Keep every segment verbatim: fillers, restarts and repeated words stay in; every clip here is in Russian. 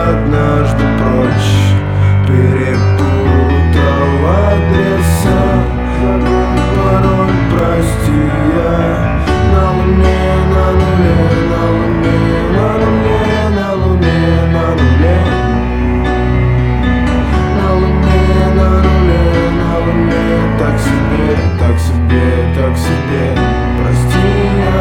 однажды прочь. Перепутал адреса, забыл пароль, прости я. На луне, на нуле, на луне, на нуле, на луне, на нуле. На луне, на нуле, на луне. Так себе, так себе, так себе, прости я.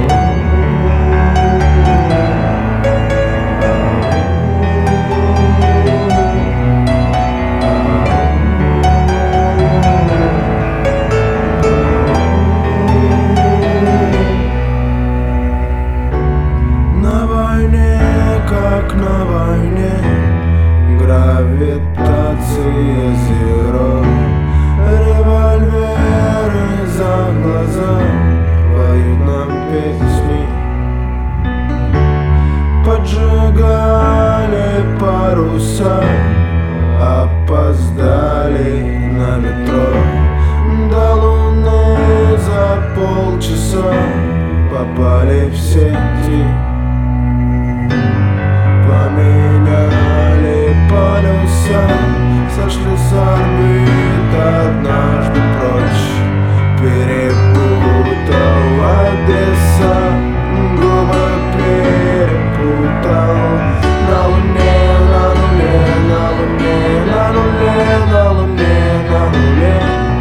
Как на войне, гравитация зеро. Револьверы за глаза поют нам песни. Поджигали паруса, опоздали на метро. До луны за полчаса попали в сети. Поменяли полюса, сошли с орбит однажды прочь. Перепутал адреса, губы перепутал. На луне, на нуле, на луне, на нуле, на луне, на нуле.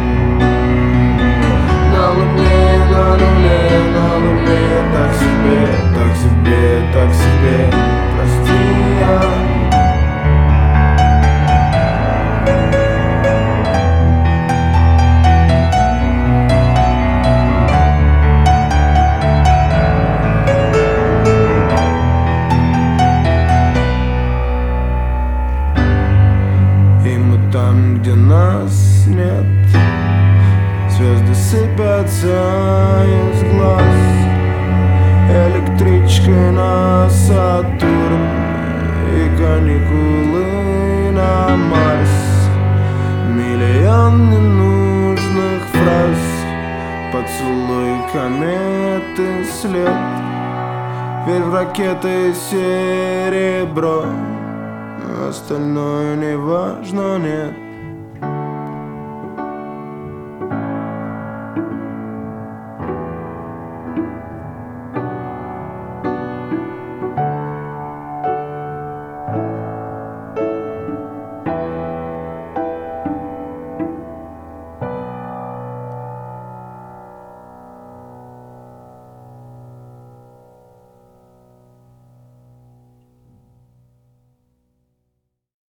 На луне, на нуле, на луне. Так себе, так себе, так себе, прости я. И мы там, где нас нет, звезды сыпятся из глаз. Электричкой на Сатурн и каникулы на Марс. Миллион ненужных фраз, поцелуй кометы след. Ведь в ракеты серебро, остальное не важно, нет.